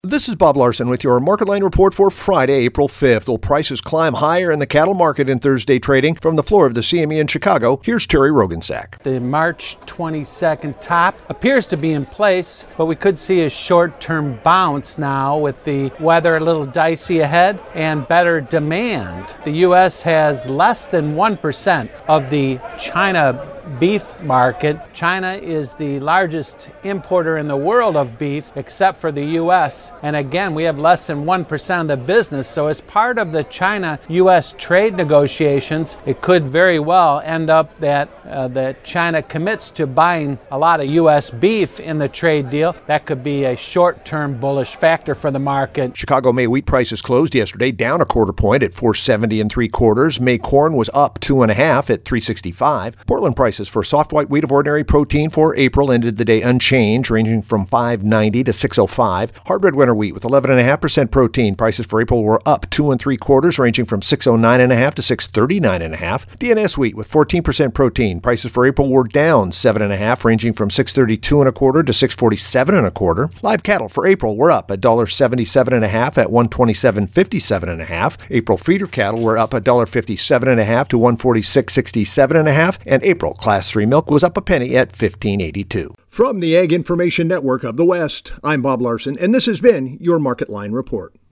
This is Bob Larson with your Market Line report for Friday, April 5th. Well, prices climb higher in the cattle market in Thursday trading. From the floor of the CME in Chicago, here's Terry Rogensack. The March 22nd top appears to be in place, but we could see a short-term bounce now with the weather a little dicey ahead and better demand. The U.S. has less than 1% of the China beef market. China is the largest importer in the world of beef, except for the U.S. And again, we have less than 1% of the business. So as part of the China-U.S. trade negotiations, it could very well end up that China commits to buying a lot of U.S. beef in the trade deal. That could be a short-term bullish factor for the market. Chicago May wheat prices closed yesterday down a quarter point at $4.70 3/4. May corn was up 2.5 at $3.65. Portland prices for soft white wheat of ordinary protein for April ended the day unchanged, ranging from $5.90 to $6.05. Hard red winter wheat with 11.5% protein prices for April were up 2 3/4, ranging from $6.09.5 to $6.39.5. DNS wheat with 14% protein prices for April were down 7.5, ranging from $6.32 to $6.47. Live cattle for April were up $1.77.5 at $127.57.5. April feeder cattle were up $1.57.5 to $146.67.5, and April Class 3 milk was up a penny at $15.82. From the Ag Information Network of the West, I'm Bob Larson, and this has been your Market Line report.